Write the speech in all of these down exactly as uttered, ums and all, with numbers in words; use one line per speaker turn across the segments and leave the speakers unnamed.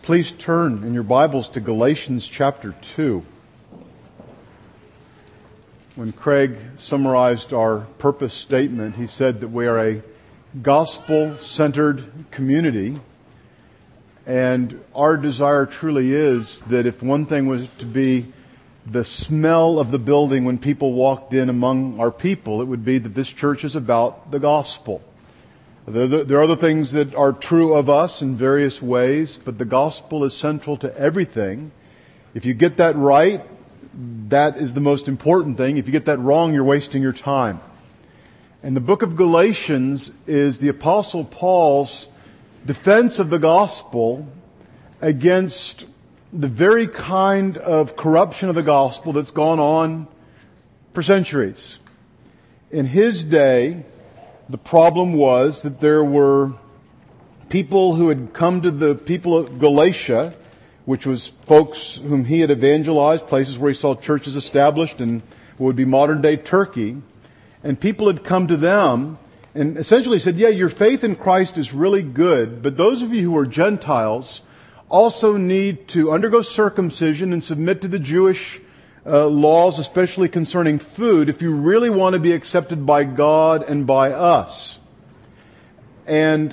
please turn in your Bibles to Galatians chapter two. When Craig summarized our purpose statement, he said that we are a gospel-centered community, and our desire truly is that if one thing was to be the smell of the building when people walked in among our people, it would be that this church is about the gospel. There are other things that are true of us in various ways, but the gospel is central to everything. If you get that right, that is the most important thing. If you get that wrong, you're wasting your time. And the book of Galatians is the Apostle Paul's defense of the gospel against the very kind of corruption of the gospel that's gone on for centuries. In his day, the problem was that there were people who had come to the people of Galatia, which was folks whom he had evangelized, places where he saw churches established in what would be modern-day Turkey. And people had come to them and essentially said, yeah, your faith in Christ is really good, but those of you who are Gentiles also need to undergo circumcision and submit to the Jewish uh, laws, especially concerning food, if you really want to be accepted by God and by us. And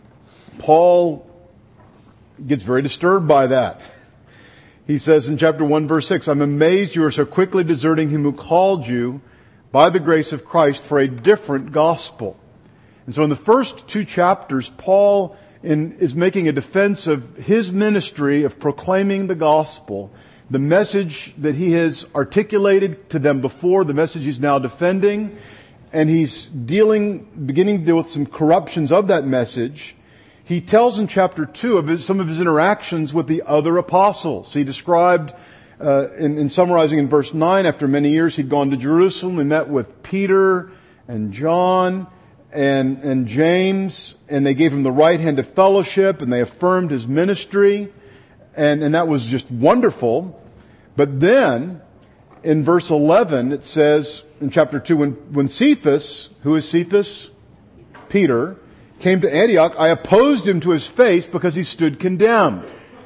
Paul gets very disturbed by that. He says in chapter one, verse six, I'm amazed you are so quickly deserting him who called you by the grace of Christ for a different gospel. And so in the first two chapters, Paul in, is making a defense of his ministry of proclaiming the gospel, the message that he has articulated to them before, the message he's now defending, and he's dealing, beginning to deal with some corruptions of that message. He tells in chapter two of his, some of his interactions with the other apostles. He described, uh, in, in summarizing in verse nine, after many years he'd gone to Jerusalem and met with Peter and John and, and James, and they gave him the right hand of fellowship, and they affirmed his ministry, and, and that was just wonderful. But then, in verse eleven, it says, in chapter two, when, when Cephas, who is Cephas? Peter, came to Antioch, I opposed him to his face because he stood condemned.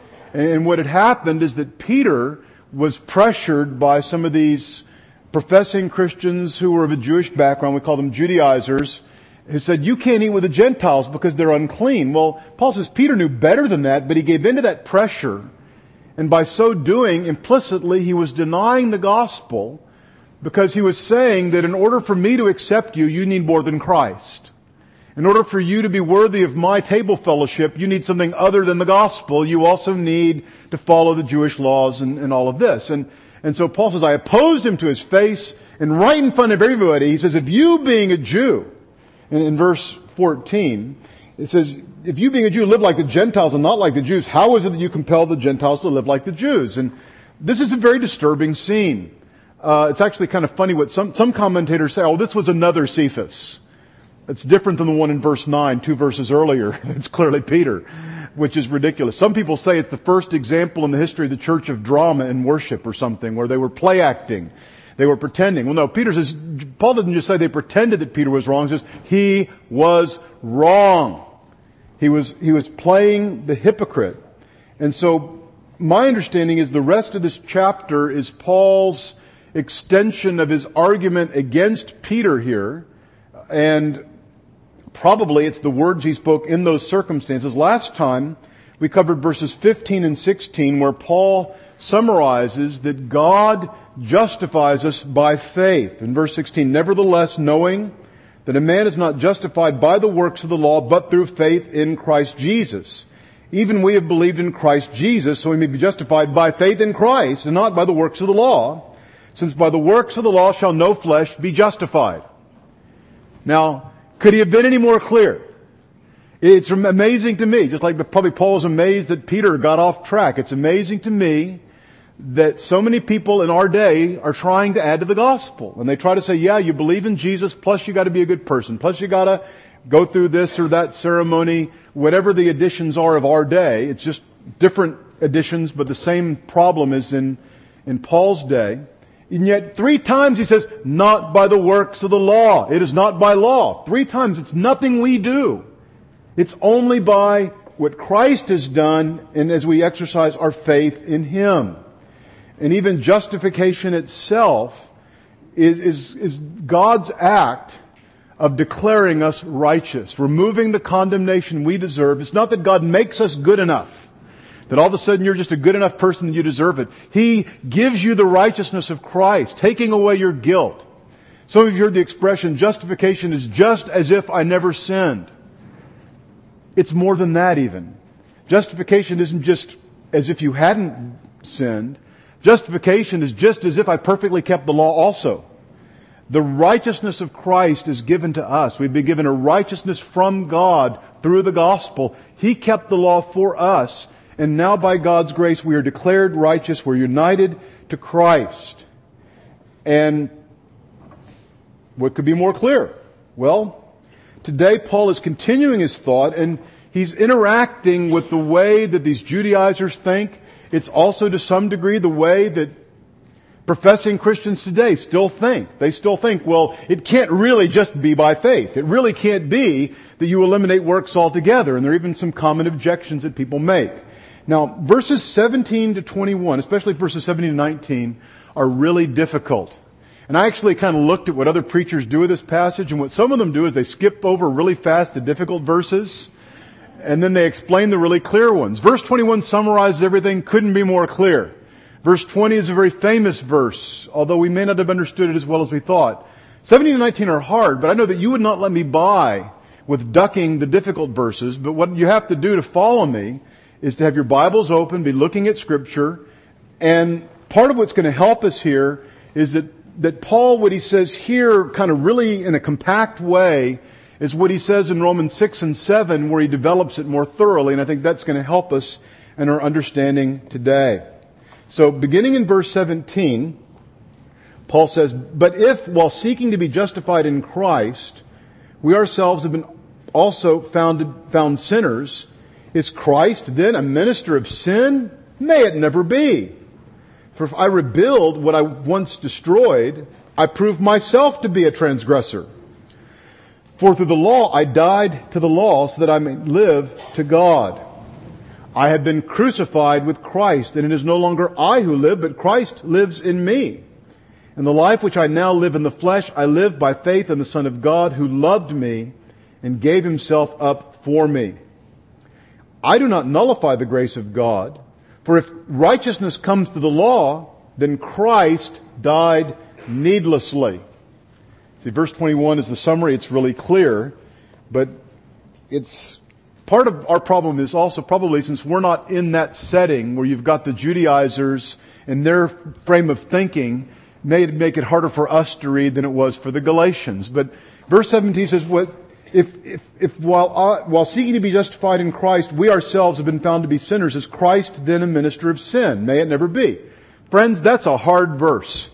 And what had happened is that Peter was pressured by some of these professing Christians who were of a Jewish background, we call them Judaizers, who said, you can't eat with the Gentiles because they're unclean. Well, Paul says Peter knew better than that, but he gave in to that pressure. And by so doing, implicitly, he was denying the gospel because he was saying that in order for me to accept you, you need more than Christ. In order for you to be worthy of my table fellowship, you need something other than the gospel. You also need to follow the Jewish laws and, and all of this. And, and so Paul says, I opposed him to his face, and right in front of everybody, he says, if you being a Jew, and in verse fourteen, it says, if you being a Jew live like the Gentiles and not like the Jews, how is it that you compel the Gentiles to live like the Jews? And this is a very disturbing scene. Uh, it's actually kind of funny what some, some commentators say, oh, this was another Cephas. It's different than the one in verse nine, two verses earlier. It's clearly Peter, which is ridiculous. Some people say it's the first example in the history of the church of drama and worship or something, where they were play acting. They were pretending. Well, no, Peter says, Paul doesn't just say they pretended that Peter was wrong. He says, he was wrong. He was, he was playing the hypocrite. And so my understanding is the rest of this chapter is Paul's extension of his argument against Peter here. And probably it's the words he spoke in those circumstances. Last time we covered verses fifteen and sixteen where Paul summarizes that God justifies us by faith. In verse sixteen, nevertheless, knowing that a man is not justified by the works of the law, but through faith in Christ Jesus. Even we have believed in Christ Jesus, so we may be justified by faith in Christ, and not by the works of the law, since by the works of the law shall no flesh be justified. Now, could he have been any more clear? It's amazing to me, just like probably Paul was amazed that Peter got off track. It's amazing to me that so many people in our day are trying to add to the gospel. And they try to say, yeah, you believe in Jesus, plus you got to be a good person, plus you got to go through this or that ceremony, whatever the additions are of our day. It's just different additions, but the same problem is in, in Paul's day. And yet three times he says, not by the works of the law. It is not by law. Three times it's nothing we do. It's only by what Christ has done and as we exercise our faith in Him. And even justification itself is, is, is God's act of declaring us righteous, removing the condemnation we deserve. It's not that God makes us good enough, that all of a sudden you're just a good enough person that you deserve it. He gives you the righteousness of Christ, taking away your guilt. Some of you heard the expression, justification is just as if I never sinned. It's more than that even. Justification isn't just as if you hadn't sinned. Justification is just as if I perfectly kept the law also. The righteousness of Christ is given to us. We've been given a righteousness from God through the gospel. He kept the law for us, and now by God's grace we are declared righteous. We're united to Christ. And what could be more clear? Well, today Paul is continuing his thought, and he's interacting with the way that these Judaizers think. It's also to some degree the way that professing Christians today still think. They still think, well, it can't really just be by faith. It really can't be that you eliminate works altogether. And there are even some common objections that people make. Now, verses seventeen to twenty-one, especially verses seventeen to nineteen, are really difficult. And I actually kind of looked at what other preachers do with this passage, and what some of them do is they skip over really fast the difficult verses, and then they explain the really clear ones. Verse twenty-one summarizes everything, couldn't be more clear. Verse twenty is a very famous verse, although we may not have understood it as well as we thought. seventeen and nineteen are hard, but I know that you would not let me by with ducking the difficult verses, but what you have to do to follow me is to have your Bibles open, be looking at Scripture, and part of what's going to help us here is that, that Paul, what he says here kind of really in a compact way, is what he says in Romans six and seven, where he develops it more thoroughly, and I think that's going to help us in our understanding today. So beginning in verse seventeen, Paul says, "But if, while seeking to be justified in Christ, we ourselves have been also found, found sinners, is Christ then a minister of sin? May it never be. For if I rebuild what I once destroyed, I prove myself to be a transgressor. For through the law I died to the law so that I may live to God. I have been crucified with Christ, and it is no longer I who live, but Christ lives in me. And the life which I now live in the flesh, I live by faith in the Son of God, who loved me and gave Himself up for me. I do not nullify the grace of God, for if righteousness comes through the law, then Christ died needlessly." See, verse twenty-one is the summary. It's really clear, but it's part of our problem is also probably since we're not in that setting where you've got the Judaizers and their frame of thinking, may make it harder for us to read than it was for the Galatians. But verse seventeen says, "What if if if while uh, while seeking to be justified in Christ, we ourselves have been found to be sinners, is Christ then a minister of sin? May it never be." Friends, that's a hard verse.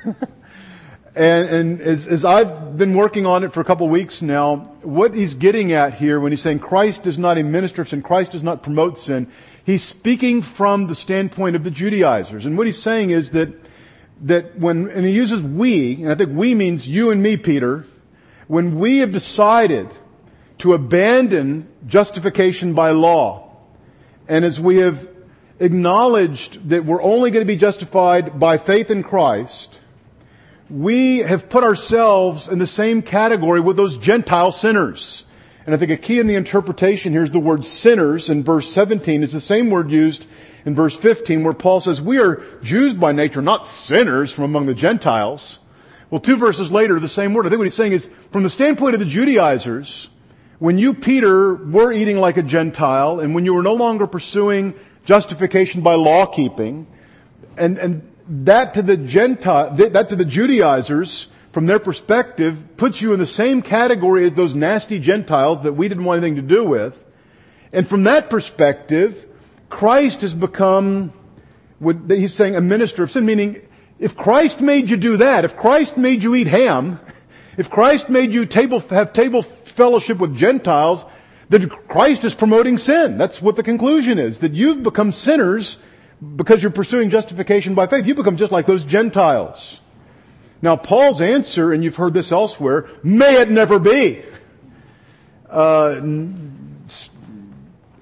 And, and as, as I've been working on it for a couple of weeks now, what he's getting at here when he's saying Christ is not a minister of sin, Christ does not promote sin, he's speaking from the standpoint of the Judaizers. And what he's saying is that, that when, and he uses we, and I think we means you and me, Peter, when we have decided to abandon justification by law, and as we have acknowledged that we're only going to be justified by faith in Christ, we have put ourselves in the same category with those Gentile sinners. And I think a key in the interpretation here is the word sinners in verse seventeen is the same word used in verse fifteen where Paul says we are Jews by nature, not sinners from among the Gentiles. Well, two verses later, the same word. I think what he's saying is from the standpoint of the Judaizers, when you, Peter, were eating like a Gentile and when you were no longer pursuing justification by law keeping, and, and That to the Gentile, that to the Judaizers, from their perspective, puts you in the same category as those nasty Gentiles that we didn't want anything to do with. And from that perspective, Christ has become, what he's saying, a minister of sin. Meaning, if Christ made you do that, if Christ made you eat ham, if Christ made you table, have table fellowship with Gentiles, then Christ is promoting sin. That's what the conclusion is. That you've become sinners because you're pursuing justification by faith. You become just like those Gentiles. Now, Paul's answer, and you've heard this elsewhere, may it never be. Uh,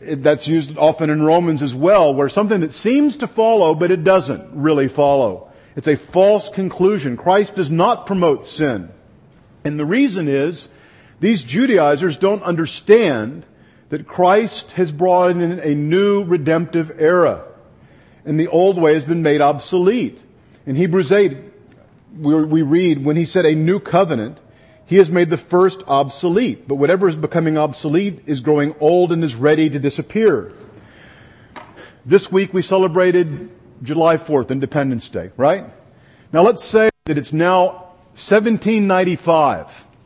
It, that's used often in Romans as well, where something that seems to follow, but it doesn't really follow. It's a false conclusion. Christ does not promote sin. And the reason is, these Judaizers don't understand that Christ has brought in a new redemptive era. And the old way has been made obsolete. In Hebrews eight, we, we read, when he said a new covenant, he has made the first obsolete. But whatever is becoming obsolete is growing old and is ready to disappear. This week we celebrated July fourth, Independence Day, right? Now let's say that it's now seventeen ninety-five.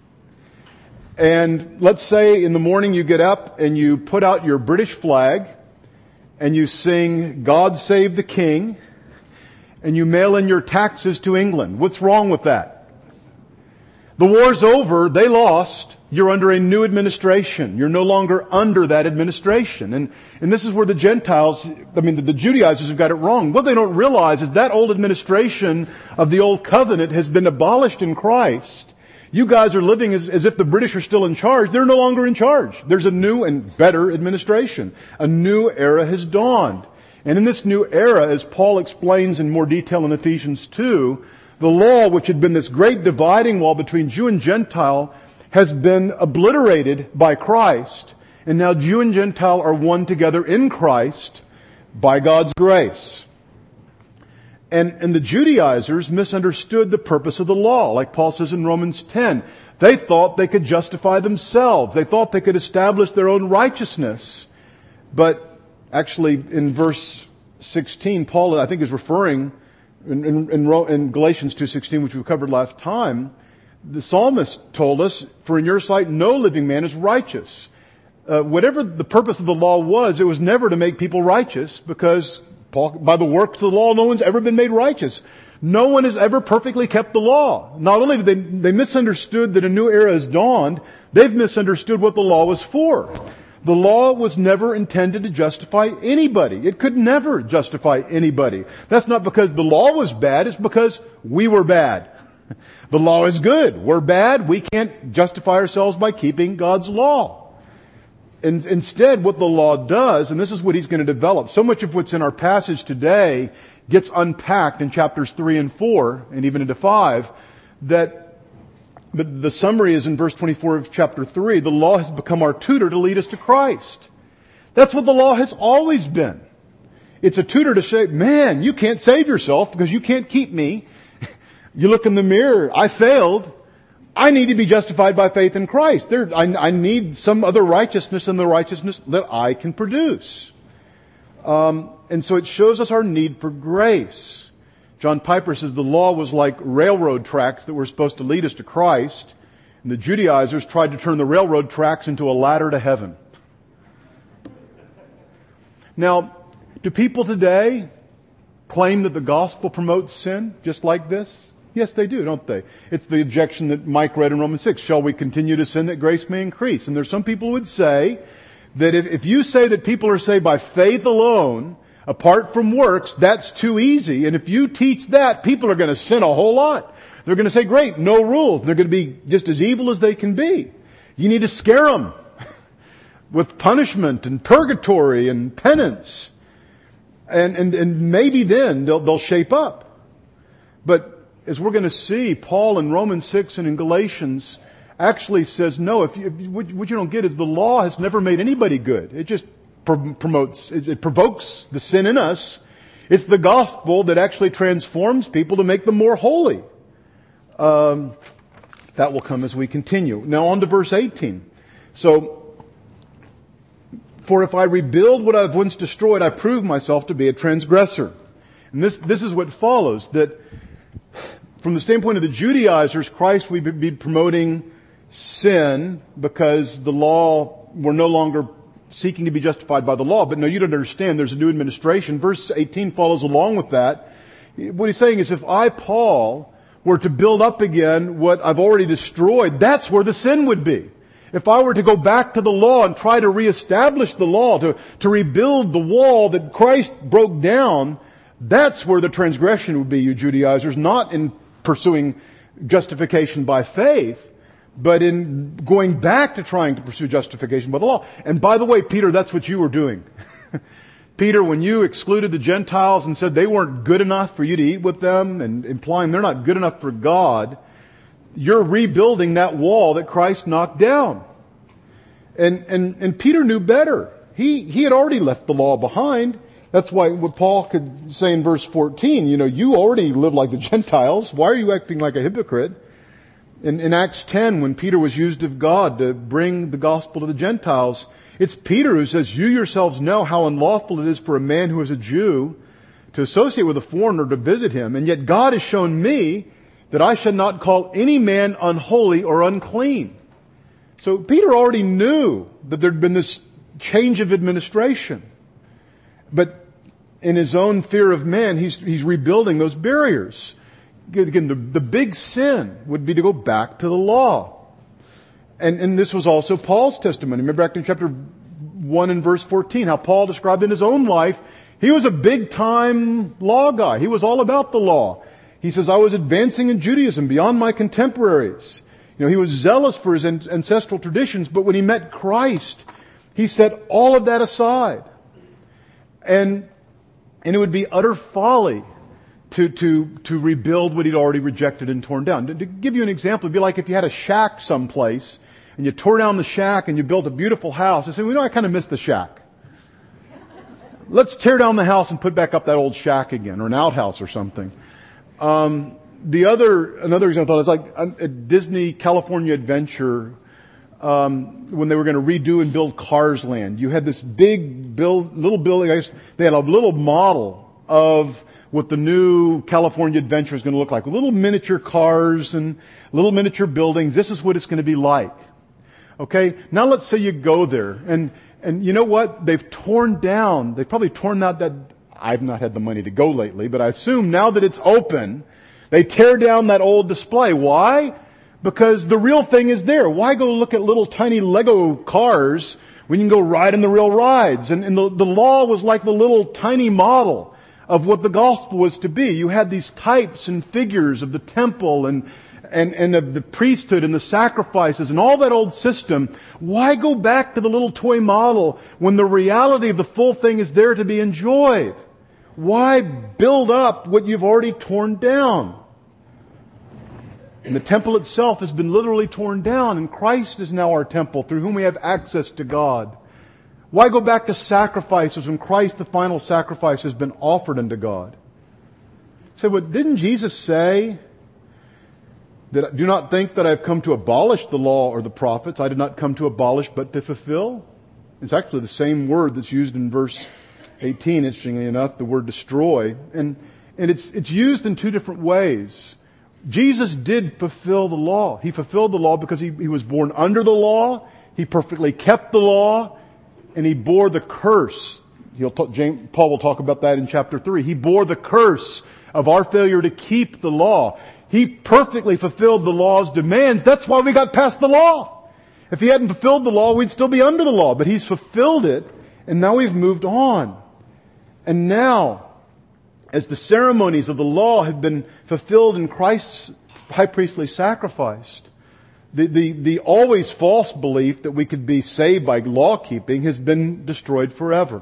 And let's say in the morning you get up and you put out your British flag and you sing God Save the King and you mail in your taxes to England. What's wrong with that? The war's over. They lost. You're under a new administration. You're no longer under that administration. And, and this is where the Gentiles, I mean, the, the Judaizers have got it wrong. What they don't realize is that old administration of the old covenant has been abolished in Christ. You guys are living as, as if the British are still in charge. They're no longer in charge. There's a new and better administration. A new era has dawned. And in this new era, as Paul explains in more detail in Ephesians two, the law, which had been this great dividing wall between Jew and Gentile, has been obliterated by Christ. And now Jew and Gentile are one together in Christ by God's grace. And, and the Judaizers misunderstood the purpose of the law, like Paul says in Romans ten. They thought they could justify themselves. They thought they could establish their own righteousness. But actually, in verse sixteen, Paul, I think, is referring, in, in, in, in Galatians two sixteen, which we covered last time, the psalmist told us, "For in your sight no living man is righteous." Uh, whatever the purpose of the law was, it was never to make people righteous, because Paul, by the works of the law, no one's ever been made righteous. No one has ever perfectly kept the law. Not only did they, they misunderstood that a new era has dawned, they've misunderstood what the law was for. The law was never intended to justify anybody. It could never justify anybody. That's not because the law was bad, it's because we were bad. The law is good. We're bad. We can't justify ourselves by keeping God's law. And instead, what the law does, and this is what he's going to develop, so much of what's in our passage today gets unpacked in chapters three and four, and even into five, that but the summary is in verse twenty-four of chapter three. The law has become our tutor to lead us to Christ. That's what the law has always been. It's a tutor to say, man, you can't save yourself because you can't keep me. You look in the mirror, I failed. I need to be justified by faith in Christ. There, I, I need some other righteousness than the righteousness that I can produce. Um, and so it shows us our need for grace. John Piper says the law was like railroad tracks that were supposed to lead us to Christ. And the Judaizers tried to turn the railroad tracks into a ladder to heaven. Now, do people today claim that the gospel promotes sin just like this? Yes, they do, don't they? It's the objection that Mike read in Romans six. Shall we continue to sin that grace may increase? And there's some people who would say that if, if you say that people are saved by faith alone, apart from works, that's too easy. And if you teach that, people are going to sin a whole lot. They're going to say, great, no rules. They're going to be just as evil as they can be. You need to scare them with punishment and purgatory and penance. And, and, and maybe then they'll, they'll shape up. But as we're going to see, Paul in Romans six and in Galatians actually says, no, if you, what you don't get is the law has never made anybody good. It just promotes, it provokes the sin in us. It's the gospel that actually transforms people to make them more holy. Um, that will come as we continue. Now on to verse eighteen. So, for if I rebuild what I've once destroyed, I prove myself to be a transgressor. And this, this is what follows, that from the standpoint of the Judaizers, Christ would be promoting sin because the law, we're no longer seeking to be justified by the law. But no, you don't understand. There's a new administration. Verse eighteen follows along with that. What he's saying is if I, Paul, were to build up again what I've already destroyed, that's where the sin would be. If I were to go back to the law and try to reestablish the law, to, to rebuild the wall that Christ broke down, that's where the transgression would be, you Judaizers, not in pursuing justification by faith, but in going back to trying to pursue justification by the law. And by the way, Peter, that's what you were doing. Peter, when you excluded the Gentiles and said they weren't good enough for you to eat with them, and implying they're not good enough for God, you're rebuilding that wall that Christ knocked down. And, and, and Peter knew better. He, he had already left the law behind. That's why what Paul could say in verse fourteen, you know, you already live like the Gentiles. Why are you acting like a hypocrite? In, in Acts ten, when Peter was used of God to bring the gospel to the Gentiles, it's Peter who says, you yourselves know how unlawful it is for a man who is a Jew to associate with a foreigner to visit him. And yet God has shown me that I should not call any man unholy or unclean. So Peter already knew that there'd been this change of administration. But in his own fear of man, he's, he's rebuilding those barriers. Again, the, the big sin would be to go back to the law. And, and this was also Paul's testimony. Remember back in chapter one and verse fourteen, how Paul described in his own life, he was a big-time law guy. He was all about the law. He says, I was advancing in Judaism beyond my contemporaries. You know, he was zealous for his ancestral traditions, but when he met Christ, he set all of that aside. And, and it would be utter folly to, to, to rebuild what he'd already rejected and torn down. To, to give you an example, it'd be like if you had a shack someplace, and you tore down the shack and you built a beautiful house. I say, well, you know, I kind of miss the shack. Let's tear down the house and put back up that old shack again, or an outhouse or something. Um, the other, another example is like a Disney California Adventure, um, when they were going to redo and build Cars Land. You had this big build, little building. I guess they had a little model of what the new California Adventure is going to look like. Little miniature cars and little miniature buildings. This is what it's going to be like. Okay? Now let's say you go there and, and you know what? They've torn down, they've probably torn out that, I've not had the money to go lately, but I assume now that it's open, they tear down that old display. Why? Because the real thing is there. Why go look at little tiny Lego cars when you can go ride in the real rides? And, and the, the law was like the little tiny model of what the gospel was to be. You had these types and figures of the temple and, and, and of the priesthood and the sacrifices and all that old system. Why go back to the little toy model when the reality of the full thing is there to be enjoyed? Why build up what you've already torn down? And the temple itself has been literally torn down, and Christ is now our temple through whom we have access to God. Why go back to sacrifices when Christ, the final sacrifice, has been offered unto God? So, but didn't Jesus say that, do not think that I have come to abolish the law or the prophets. I did not come to abolish, but to fulfill. It's actually the same word that's used in verse eighteen, interestingly enough, the word destroy. And, and it's, it's used in two different ways. Jesus did fulfill the law. He fulfilled the law because he, he was born under the law. He perfectly kept the law. And he bore the curse. He'll talk, James, Paul will talk about that in chapter three. He bore the curse of our failure to keep the law. He perfectly fulfilled the law's demands. That's why we got past the law. If he hadn't fulfilled the law, we'd still be under the law. But he's fulfilled it, and now we've moved on. And now, as the ceremonies of the law have been fulfilled in Christ's high priestly sacrifice, The, the, the always false belief that we could be saved by law keeping has been destroyed forever.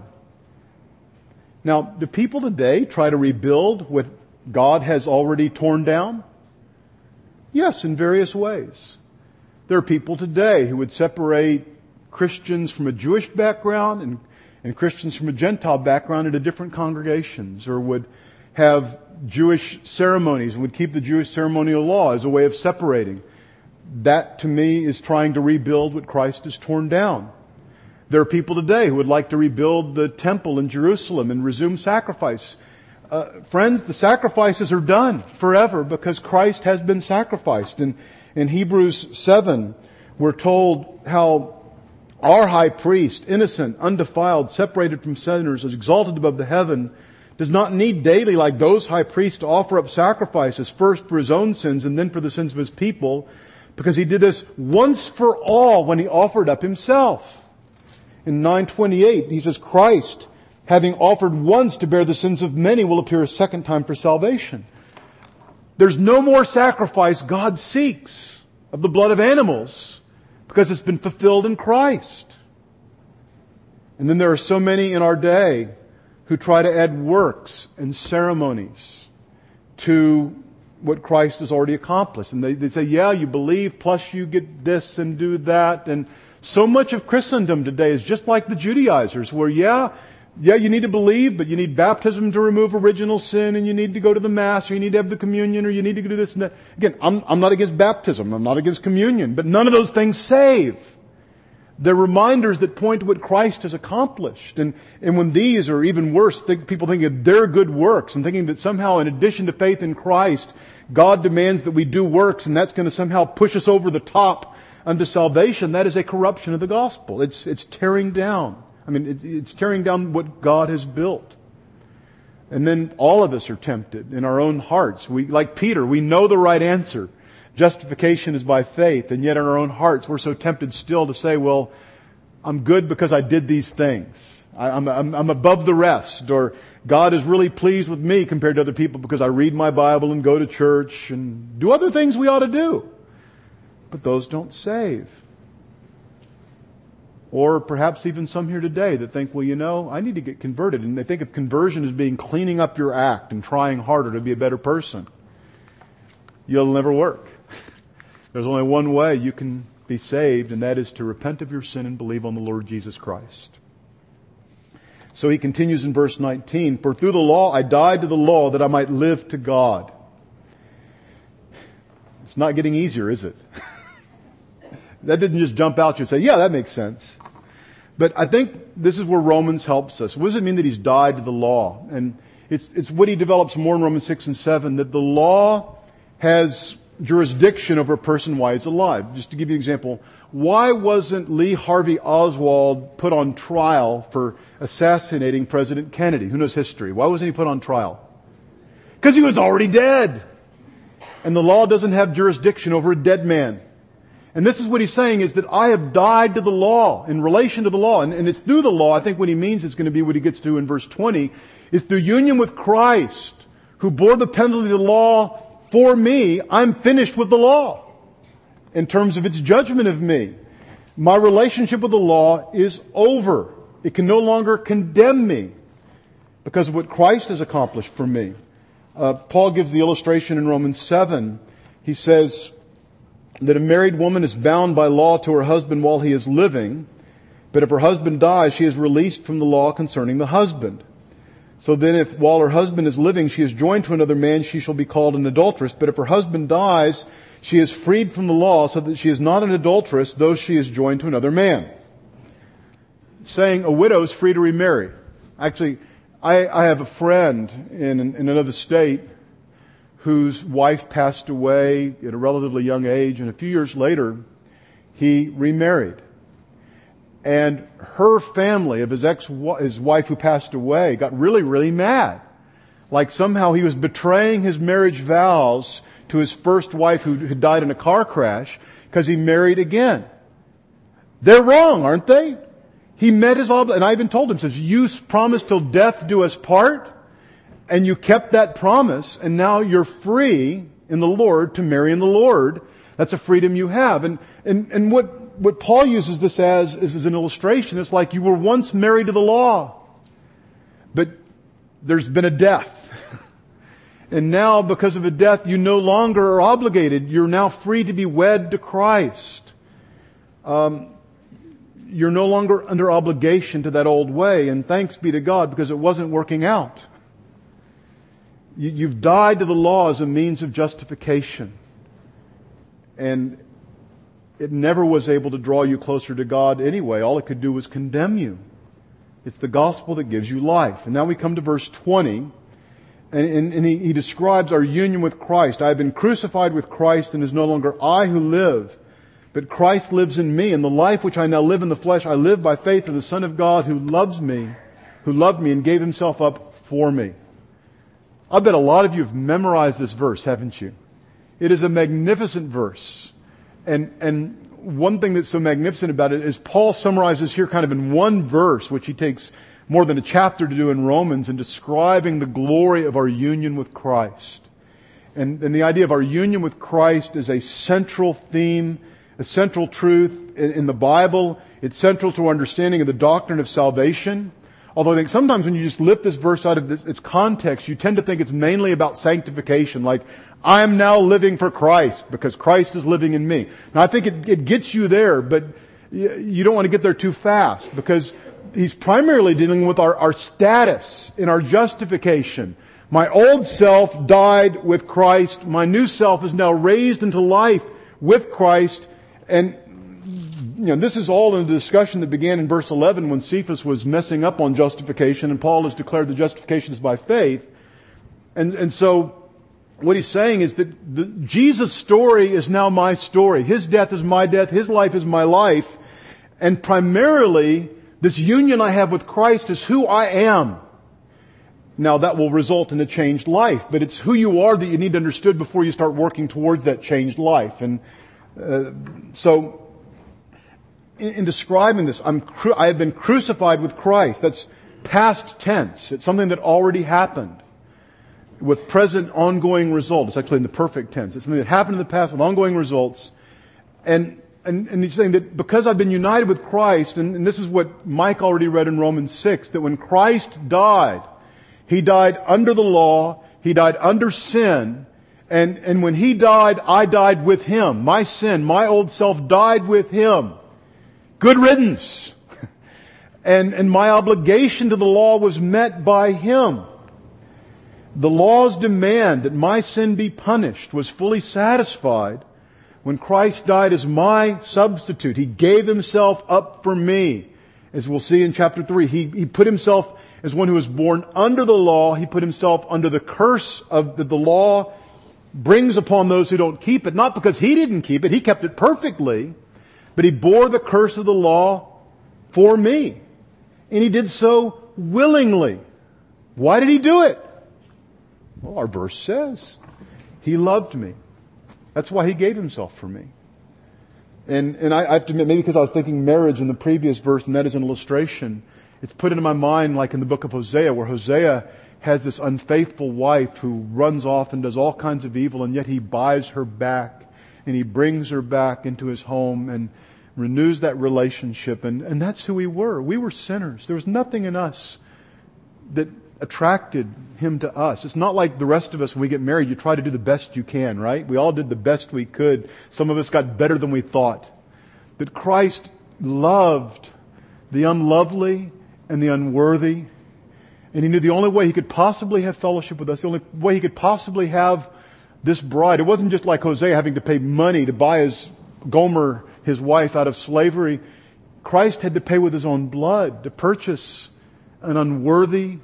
Now, do people today try to rebuild what God has already torn down? Yes, in various ways. There are people today who would separate Christians from a Jewish background and, and Christians from a Gentile background into different congregations, or would have Jewish ceremonies and would keep the Jewish ceremonial law as a way of separating. That, to me, is trying to rebuild what Christ has torn down. There are people today who would like to rebuild the temple in Jerusalem and resume sacrifice. Uh, friends, the sacrifices are done forever because Christ has been sacrificed. In, in Hebrews seven, we're told how our high priest, innocent, undefiled, separated from sinners, is exalted above the heaven, does not need daily, like those high priests, to offer up sacrifices, first for his own sins and then for the sins of his people, because he did this once for all when he offered up himself. In nine twenty-eight, he says, Christ, having offered once to bear the sins of many, will appear a second time for salvation. There's no more sacrifice God seeks. of the blood of animals because it's been fulfilled in Christ. And then there are so many in our day who try to add works and ceremonies to what Christ has already accomplished. And they, they say, yeah, you believe, plus you get this and do that. And so much of Christendom today is just like the Judaizers, where yeah, yeah, you need to believe, but you need baptism to remove original sin, and you need to go to the Mass, or you need to have the communion, or you need to do this and that. Again, I'm, I'm not against baptism, I'm not against communion, but none of those things save. They're reminders that point to what Christ has accomplished. And, and when these, or even worse, think, people thinking of their good works and thinking that somehow in addition to faith in Christ, God demands that we do works and that's going to somehow push us over the top unto salvation, that is a corruption of the gospel. It's, it's tearing down. I mean, it's, it's tearing down what God has built. And then all of us are tempted in our own hearts. We, like Peter, we know the right answer. Justification is by faith, and yet in our own hearts we're so tempted still to say, well, I'm good because I did these things. I, I'm, I'm, I'm above the rest, or God is really pleased with me compared to other people because I read my Bible and go to church and do other things we ought to do. But those don't save. Or perhaps even some here today that think, well, you know, I need to get converted. And they think of conversion as being cleaning up your act and trying harder to be a better person. You'll never work. There's only one way you can be saved, and that is to repent of your sin and believe on the Lord Jesus Christ. So he continues in verse nineteen, for through the law I died to the law that I might live to God. It's not getting easier, is it? That didn't just jump out you and say, yeah, that makes sense. But I think this is where Romans helps us. What does it mean that he's died to the law? And it's, it's what he develops more in Romans six and seven, that the law has jurisdiction over a person while he's alive. Just to give you an example, why wasn't Lee Harvey Oswald put on trial for assassinating President Kennedy? Who knows history? Why wasn't he put on trial? Because he was already dead. And the law doesn't have jurisdiction over a dead man. And this is what he's saying, is that I have died to the law in relation to the law. And, and it's through the law. I think what he means is going to be what he gets to in verse twenty, is through union with Christ, who bore the penalty of the law for me. I'm finished with the law in terms of its judgment of me. My relationship with the law is over. It can no longer condemn me because of what Christ has accomplished for me. Uh, Paul gives the illustration in Romans seven. He says that a married woman is bound by law to her husband while he is living, but if her husband dies, she is released from the law concerning the husband. So then if while her husband is living she is joined to another man, she shall be called an adulteress. But if her husband dies, she is freed from the law, so that she is not an adulteress, though she is joined to another man. Saying a widow is free to remarry. Actually, I, I have a friend in, in another state whose wife passed away at a relatively young age, and a few years later, he remarried. And her family of his ex, his wife who passed away, got really, really mad. Like somehow he was betraying his marriage vows to his first wife who had died in a car crash because he married again. They're wrong, aren't they? He met his obligation, and I even told him, says, you promised till death do us part, and you kept that promise, and now you're free in the Lord to marry in the Lord. That's a freedom you have. And, and, and what, what Paul uses this as is, as an illustration. It's like you were once married to the law, but there's been a death. And now, because of a death, you no longer are obligated. You're now free to be wed to Christ. Um, you're no longer under obligation to that old way. And thanks be to God, because it wasn't working out. You, you've died to the law as a means of justification. And it never was able to draw you closer to God anyway. All it could do was condemn you. It's the gospel that gives you life. And now we come to verse twenty. And, and, and he, he describes our union with Christ. I have been crucified with Christ, and it is no longer I who live, but Christ lives in me. And the life which I now live in the flesh, I live by faith in the Son of God who loves me, who loved me and gave himself up for me. I bet a lot of you have memorized this verse, haven't you? It is a magnificent verse. And, and one thing that's so magnificent about it is Paul summarizes here kind of in one verse, which he takes more than a chapter to do in Romans, in describing the glory of our union with Christ. And, and the idea of our union with Christ is a central theme, a central truth in, in the Bible. It's central to our understanding of the doctrine of salvation. Although I think sometimes when you just lift this verse out of this, its context, you tend to think it's mainly about sanctification, like, I am now living for Christ because Christ is living in me. Now I think it, it gets you there, but you don't want to get there too fast, because he's primarily dealing with our, our status in our justification. My old self died with Christ. My new self is now raised into life with Christ. And you know, this is all in the discussion that began in verse eleven when Cephas was messing up on justification, and Paul has declared that justification is by faith. And, and so what he's saying is that the, Jesus' story is now my story. His death is my death. His life is my life. And primarily, this union I have with Christ is who I am. Now, that will result in a changed life, but it's who you are that you need to understand before you start working towards that changed life. And uh, so, in, in describing this, I'm cru- I have been crucified with Christ. That's past tense. It's something that already happened with present ongoing result. It's actually in the perfect tense. It's something that happened in the past with ongoing results. And And, and he's saying that because I've been united with Christ, and, and this is what Mike already read in Romans six, that when Christ died, He died under the law, He died under sin, and, and when He died, I died with Him. My sin, my old self died with Him. Good riddance. and, and my obligation to the law was met by Him. The law's demand that my sin be punished was fully satisfied when Christ died as my substitute. He gave Himself up for me. As we'll see in chapter three, He, he put Himself as one who was born under the law. He put Himself under the curse of that the law brings upon those who don't keep it. Not because He didn't keep it. He kept it perfectly. But He bore the curse of the law for me. And He did so willingly. Why did He do it? Well, our verse says, He loved me. That's why He gave Himself for me. And and I, I have to admit, maybe because I was thinking marriage in the previous verse, and that is an illustration. It's put into my mind like in the book of Hosea, where Hosea has this unfaithful wife who runs off and does all kinds of evil, and yet he buys her back, and he brings her back into his home and renews that relationship. And, and that's who we were. We were sinners. There was nothing in us that attracted him to us. It's not like the rest of us when we get married, you try to do the best you can, right? We all did the best we could. Some of us got better than we thought. But Christ loved the unlovely and the unworthy. And He knew the only way He could possibly have fellowship with us, the only way He could possibly have this bride. It wasn't just like Hosea having to pay money to buy his Gomer, his wife, out of slavery. Christ had to pay with His own blood to purchase an unworthy,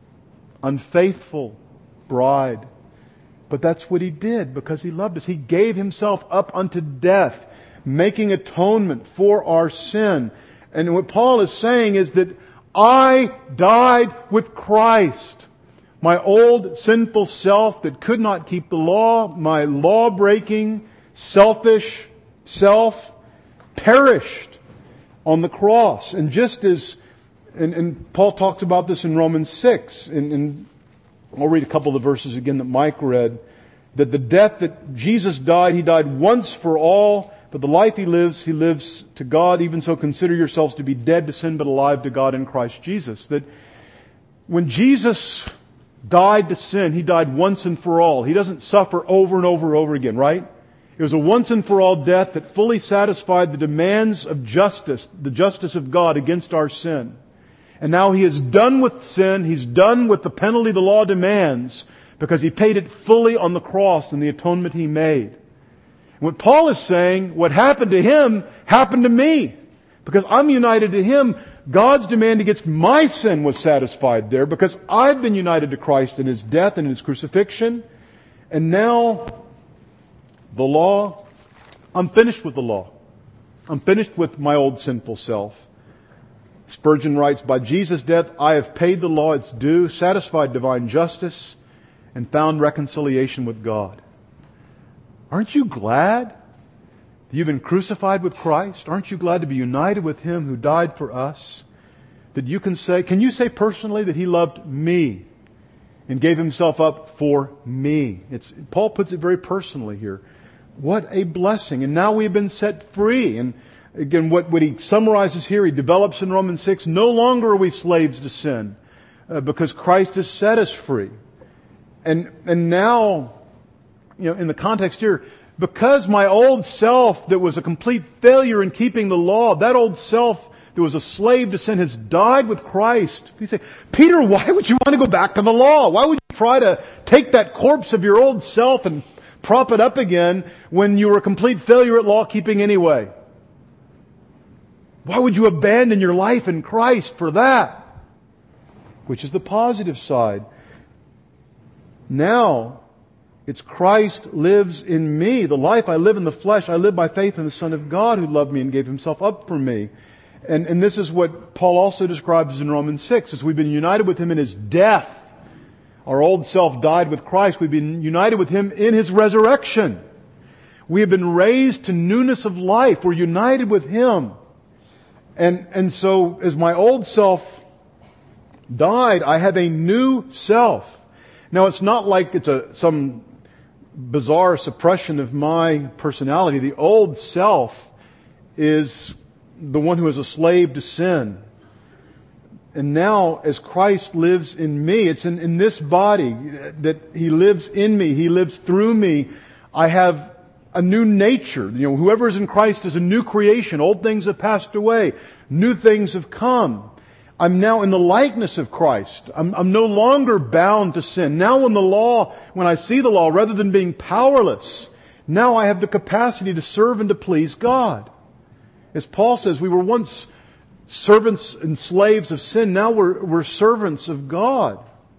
unfaithful bride. But that's what He did because He loved us. He gave Himself up unto death, making atonement for our sin. And what Paul is saying is that I died with Christ. My old sinful self that could not keep the law, my law-breaking, selfish self, perished on the cross. And just as And, and Paul talks about this in Romans six. And, and I'll read a couple of the verses again that Mike read. That the death that Jesus died, He died once for all. But the life He lives, He lives to God. Even so, consider yourselves to be dead to sin, but alive to God in Christ Jesus. That when Jesus died to sin, He died once and for all. He doesn't suffer over and over and over again, right? It was a once and for all death that fully satisfied the demands of justice, the justice of God against our sin. And now He is done with sin. He's done with the penalty the law demands because He paid it fully on the cross in the atonement He made. And what Paul is saying, what happened to Him, happened to me. Because I'm united to Him, God's demand against my sin was satisfied there because I've been united to Christ in His death and His crucifixion. And now, the law, I'm finished with the law. I'm finished with my old sinful self. Spurgeon writes, by Jesus' death, I have paid the law its due, satisfied divine justice, and found reconciliation with God. Aren't you glad that you've been crucified with Christ? Aren't you glad to be united with Him who died for us? That you can say, can you say personally that He loved me and gave Himself up for me. It's, Paul puts it very personally here. What a blessing. And now we've been set free. And again, what, what he summarizes here, he develops in Romans six, no longer are we slaves to sin, uh, because Christ has set us free. And, and now, you know, in the context here, because my old self that was a complete failure in keeping the law, that old self that was a slave to sin has died with Christ. You say, Peter, why would you want to go back to the law? Why would you try to take that corpse of your old self and prop it up again when you were a complete failure at law keeping anyway? Why would you abandon your life in Christ for that? Which is the positive side. Now, it's Christ lives in me. The life I live in the flesh, I live by faith in the Son of God who loved me and gave Himself up for me. And, and this is what Paul also describes in Romans six, as we've been united with Him in His death. Our old self died with Christ. We've been united with Him in His resurrection. We have been raised to newness of life. We're united with Him. And, and so, as my old self died, I have a new self. Now, it's not like it's a some bizarre suppression of my personality. The old self is the one who is a slave to sin. And now, as Christ lives in me, it's in, in this body that He lives in me. He lives through me. I have a new nature. You know, whoever is in Christ is a new creation. Old things have passed away. New things have come. I'm now in the likeness of Christ. I'm, I'm no longer bound to sin. Now when the law, when I see the law, rather than being powerless, now I have the capacity to serve and to please God. As Paul says, we were once servants and slaves of sin. Now we're, we're servants of God.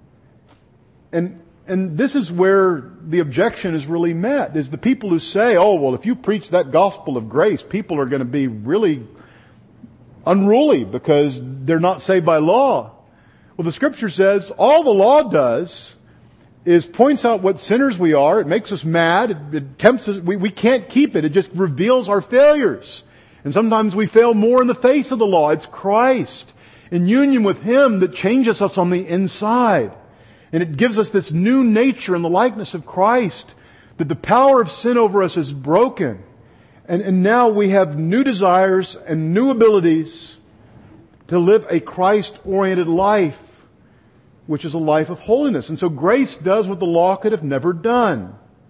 And, and this is where the objection is really met, is the people who say, oh, well, if you preach that gospel of grace, people are going to be really unruly because they're not saved by law. Well, the Scripture says all the law does is points out what sinners we are. It makes us mad. It, it tempts us. We, we can't keep it. It just reveals our failures. And sometimes we fail more in the face of the law. It's Christ in union with Him that changes us on the inside. And it gives us this new nature in the likeness of Christ, that the power of sin over us is broken. And, and now we have new desires and new abilities to live a Christ-oriented life, which is a life of holiness. And so grace does what the law could have never done.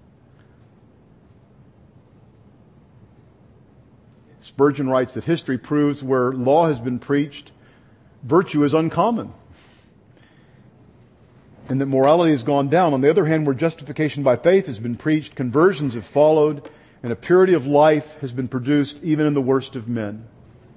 Spurgeon writes that history proves where law has been preached, virtue is uncommon, and that morality has gone down. On the other hand, where justification by faith has been preached, conversions have followed, and a purity of life has been produced even in the worst of men.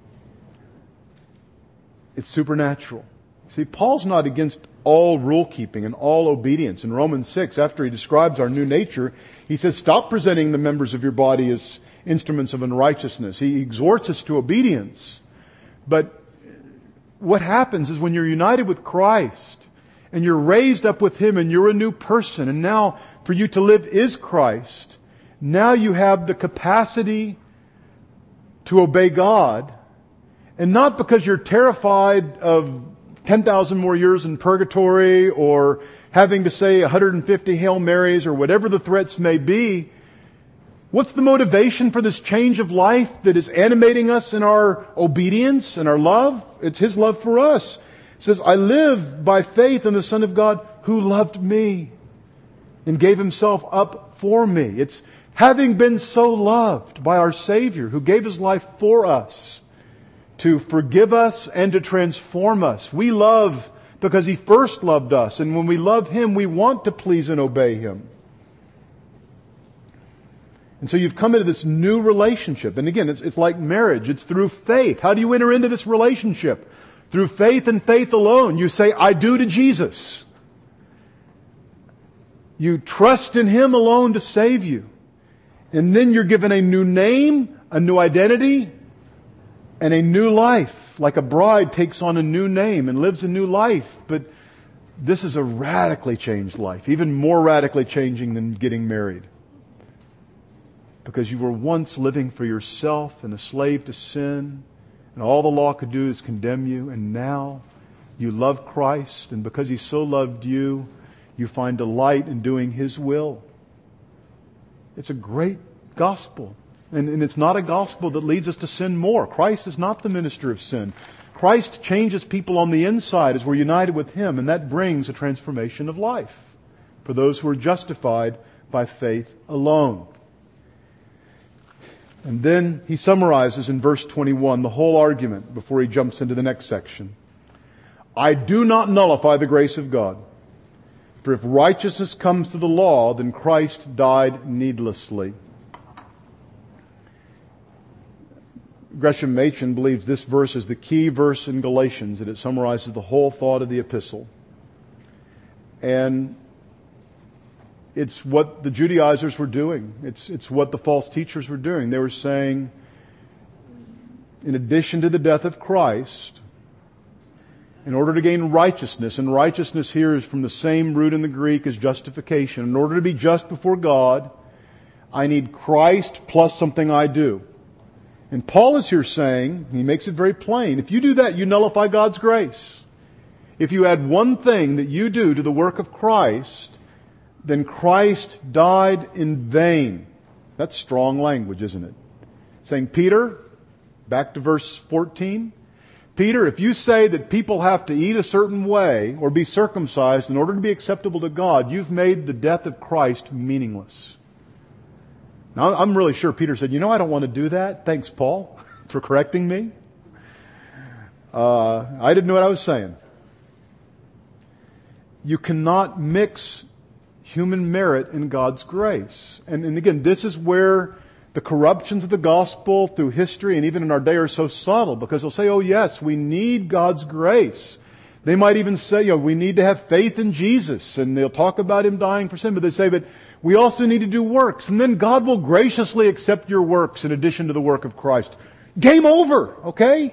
It's supernatural. See, Paul's not against all rule keeping and all obedience. In Romans six, after he describes our new nature, he says, stop presenting the members of your body as instruments of unrighteousness. He exhorts us to obedience. But what happens is when you're united with Christ and you're raised up with Him and you're a new person, and now for you to live is Christ, now you have the capacity to obey God, and not because you're terrified of ten thousand more years in purgatory or having to say one hundred fifty Hail Marys or whatever the threats may be. What's the motivation for this change of life that is animating us in our obedience and our love? It's His love for us. It says, I live by faith in the Son of God who loved me and gave Himself up for me. It's having been so loved by our Savior who gave His life for us to forgive us and to transform us. We love because He first loved us. And when we love Him, we want to please and obey Him. And so you've come into this new relationship. And again, it's, it's like marriage. It's through faith. How do you enter into this relationship? Through faith and faith alone. You say, I do to Jesus. You trust in Him alone to save you. And then you're given a new name, a new identity, and a new life. Like a bride takes on a new name and lives a new life. But this is a radically changed life. Even more radically changing than getting married. Because you were once living for yourself and a slave to sin, and all the law could do is condemn you, and now you love Christ, and because He so loved you, you find delight in doing His will. It's a great gospel. And, and it's not a gospel that leads us to sin more. Christ is not the minister of sin. Christ changes people on the inside as we're united with Him, and that brings a transformation of life for those who are justified by faith alone. And then he summarizes in verse twenty-one the whole argument before he jumps into the next section. I do not nullify the grace of God. For if righteousness comes through the law, then Christ died needlessly. Gresham Machen believes this verse is the key verse in Galatians, that it summarizes the whole thought of the epistle. And it's what the Judaizers were doing. It's, it's what the false teachers were doing. They were saying, in addition to the death of Christ, in order to gain righteousness, and righteousness here is from the same root in the Greek as justification. In order to be just before God, I need Christ plus something I do. And Paul is here saying, he makes it very plain, if you do that, you nullify God's grace. If you add one thing that you do to the work of Christ, then Christ died in vain. That's strong language, isn't it? Saying, Peter, back to verse fourteen, Peter, if you say that people have to eat a certain way or be circumcised in order to be acceptable to God, you've made the death of Christ meaningless. Now, I'm really sure Peter said, you know, I don't want to do that. Thanks, Paul, for correcting me. Uh, I didn't know what I was saying. You cannot mix human merit and God's grace. And, and again, this is where the corruptions of the gospel through history and even in our day are so subtle, because they'll say, oh yes, we need God's grace. They might even say, you know, we need to have faith in Jesus, and they'll talk about Him dying for sin, but they say, but we also need to do works, and then God will graciously accept your works in addition to the work of Christ. Game over, okay?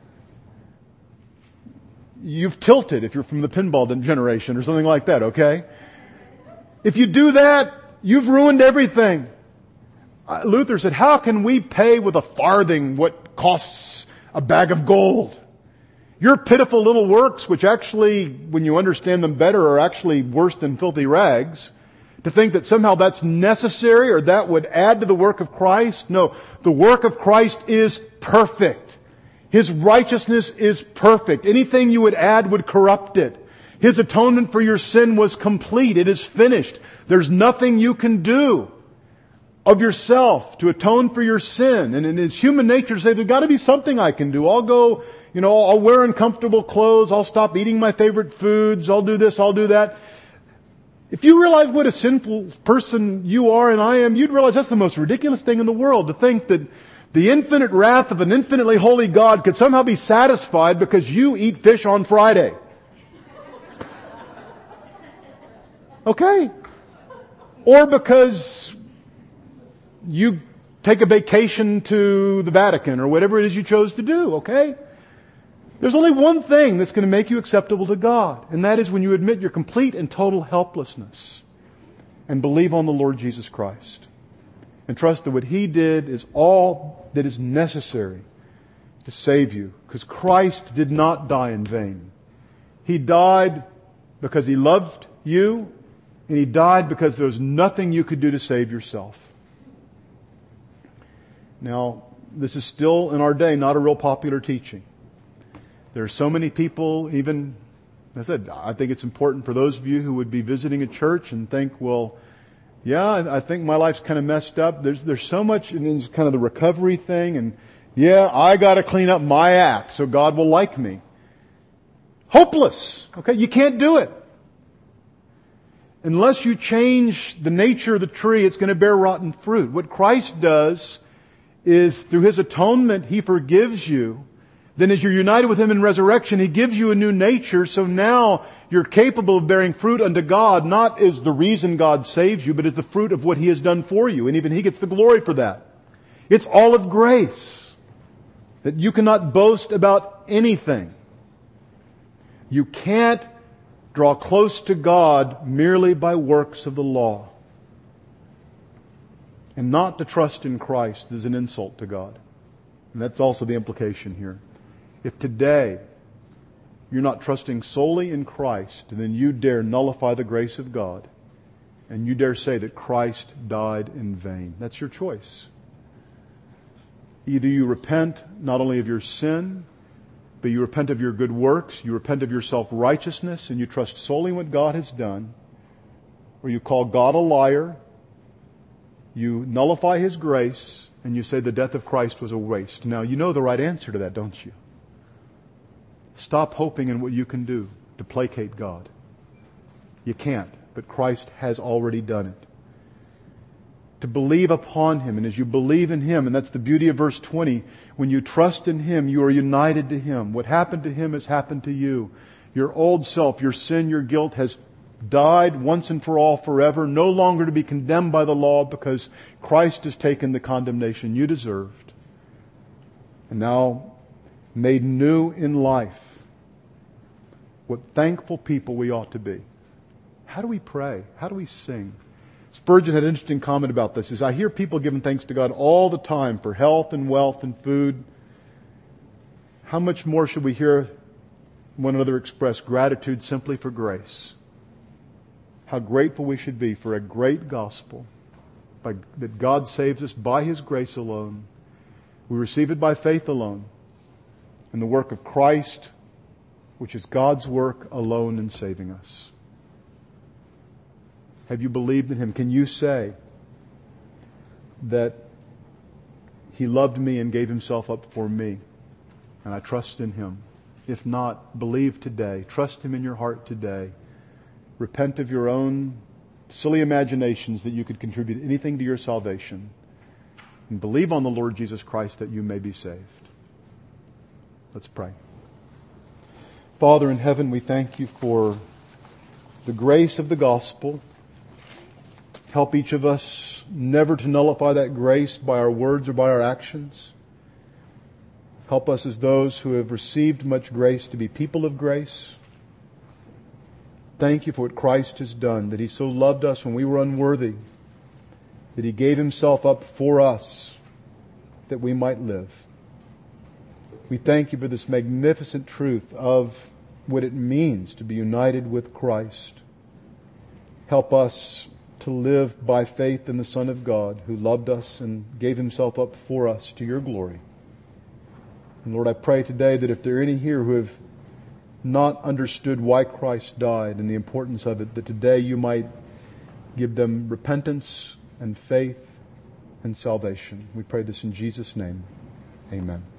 You've tilted if you're from the pinball generation or something like that, okay? If you do that, you've ruined everything. Uh, Luther said, how can we pay with a farthing what costs a bag of gold? Your pitiful little works, which actually, when you understand them better, are actually worse than filthy rags, to think that somehow that's necessary or that would add to the work of Christ. No, the work of Christ is perfect. His righteousness is perfect. Anything you would add would corrupt it. His atonement for your sin was complete. It is finished. There's nothing you can do of yourself to atone for your sin. And in His human nature to say, there's got to be something I can do. I'll go, you know, I'll wear uncomfortable clothes. I'll stop eating my favorite foods. I'll do this, I'll do that. If you realize what a sinful person you are and I am, you'd realize that's the most ridiculous thing in the world, to think that the infinite wrath of an infinitely holy God could somehow be satisfied because you eat fish on Friday. Okay? Or because you take a vacation to the Vatican or whatever it is you chose to do, okay? There's only one thing that's going to make you acceptable to God, and that is when you admit your complete and total helplessness and believe on the Lord Jesus Christ and trust that what He did is all that is necessary to save you, because Christ did not die in vain. He died because He loved you, and He died because there was nothing you could do to save yourself. Now, this is still in our day not a real popular teaching. There are so many people, even, as I said, I think it's important for those of you who would be visiting a church and think, well, yeah, I think my life's kind of messed up. There's there's so much, and it's kind of the recovery thing, and yeah, I got to clean up my act so God will like me. Hopeless. Okay, you can't do it. Unless you change the nature of the tree, it's going to bear rotten fruit. What Christ does is, through His atonement, He forgives you. Then as you're united with Him in resurrection, He gives you a new nature, so now you're capable of bearing fruit unto God, not as the reason God saves you, but as the fruit of what He has done for you. And even He gets the glory for that. It's all of grace. That you cannot boast about anything. You can't draw close to God merely by works of the law. And not to trust in Christ is an insult to God. And that's also the implication here. If today you're not trusting solely in Christ, then you dare nullify the grace of God. And you dare say that Christ died in vain. That's your choice. Either you repent not only of your sin, but you repent of your good works, you repent of your self-righteousness, and you trust solely in what God has done, or you call God a liar, you nullify His grace, and you say the death of Christ was a waste. Now, you know the right answer to that, don't you? Stop hoping in what you can do to placate God. You can't, but Christ has already done it. To believe upon Him, and as you believe in Him, and that's the beauty of verse twenty, when you trust in Him, you are united to Him. What happened to Him has happened to you. Your old self, your sin, your guilt has died once and for all forever, no longer to be condemned by the law because Christ has taken the condemnation you deserved. And now made new in life. What thankful people we ought to be. How do we pray? How do we sing? Spurgeon had an interesting comment about this. Is I hear people giving thanks to God all the time for health and wealth and food. How much more should we hear one another express gratitude simply for grace? How grateful we should be for a great gospel, by, that God saves us by His grace alone. We receive it by faith alone, and the work of Christ, which is God's work alone in saving us. Have you believed in Him? Can you say that He loved me and gave Himself up for me, and I trust in Him? If not, believe today. Trust Him in your heart today. Repent of your own silly imaginations that you could contribute anything to your salvation, and believe on the Lord Jesus Christ that you may be saved. Let's pray. Father in heaven, we thank You for the grace of the gospel. Help each of us never to nullify that grace by our words or by our actions. Help us as those who have received much grace to be people of grace. Thank You for what Christ has done, that He so loved us when we were unworthy, that He gave Himself up for us, that we might live. We thank You for this magnificent truth of what it means to be united with Christ. Help us to live by faith in the Son of God, who loved us and gave Himself up for us to Your glory. And Lord, I pray today that if there are any here who have not understood why Christ died and the importance of it, that today You might give them repentance and faith and salvation. We pray this in Jesus' name. Amen.